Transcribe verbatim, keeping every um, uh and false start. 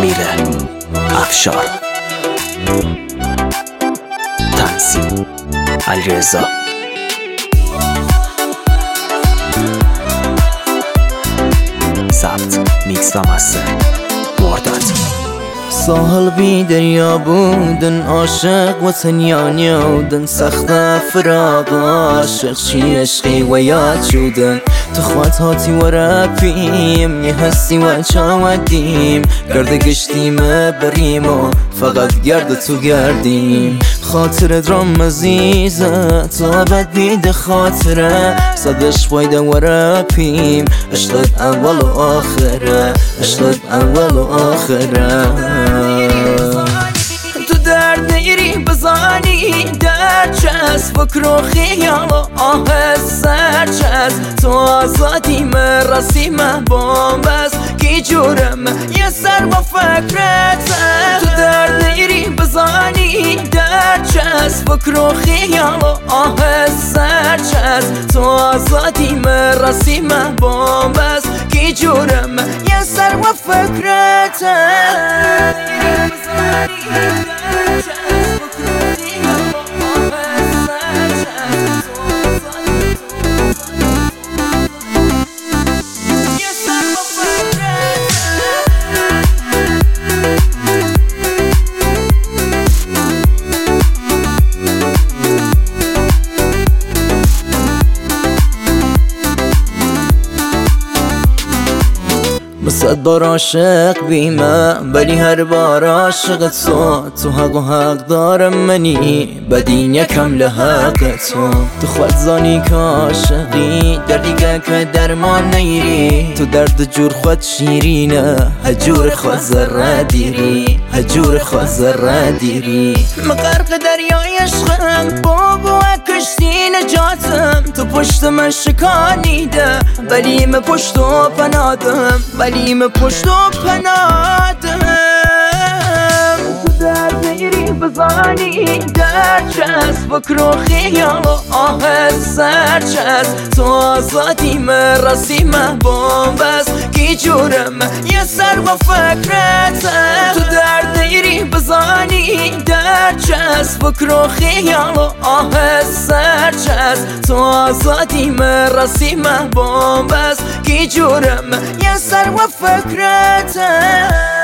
امیر افشار، تنظیم علیرضا. ثبت میکس و مستر ورداد. ساحل بی دریا بودن، عاشق و تنیا نیودن، سخت فراق عاشق چی عشقی و یاد شدن. تو خوات هاتی و رپیم یه هستی و چاودیم، گرد گشتیم بریم و فقط گرد تو گردیم. خاطرت رام عزیزه تو ابد بید خاطره، صدش فایده و رپیم عشقت اول و آخره، عشقت اول و آخره. تو درد نیری بزانی درد چست، فکر و خیال و آه سر چست. تو آزادی مرسی محبوم بس کی جورم یه سر و فکرت. تو درد نیری بزانی درد چست، فکر و خیال و آه سر چست. تو آزادی مرسی محبوم بس کی جورم یه سر و فکرت. صد بار عاشق بیمه ولی هر بار عاشق تو. تو حق و حق دارم منی بدین یکم لحق تو. تو خود زانی که عاشقی در دیگه که درمان نیری، تو درد جور خود شیرینه هجور خود ذره دیری، هجور خود ذره دیری. مغرق دریای عشقم بابا کشتی نجاتم، تو پشت من شکانیده ولی من پشت و پنادم، ولی من پشت و پنادم. تو درد نیری بزانی درد چست، فکر و خیال و آه سر چست. تو آزادی مرسی محبوم بس کی جورم یه سر و فکرت. تو درد نیری بزانی درد چست، فکر و خیال و آه سر چست. تو آزادی مرسی محبوم بس کی جورم یه سر و فکرت.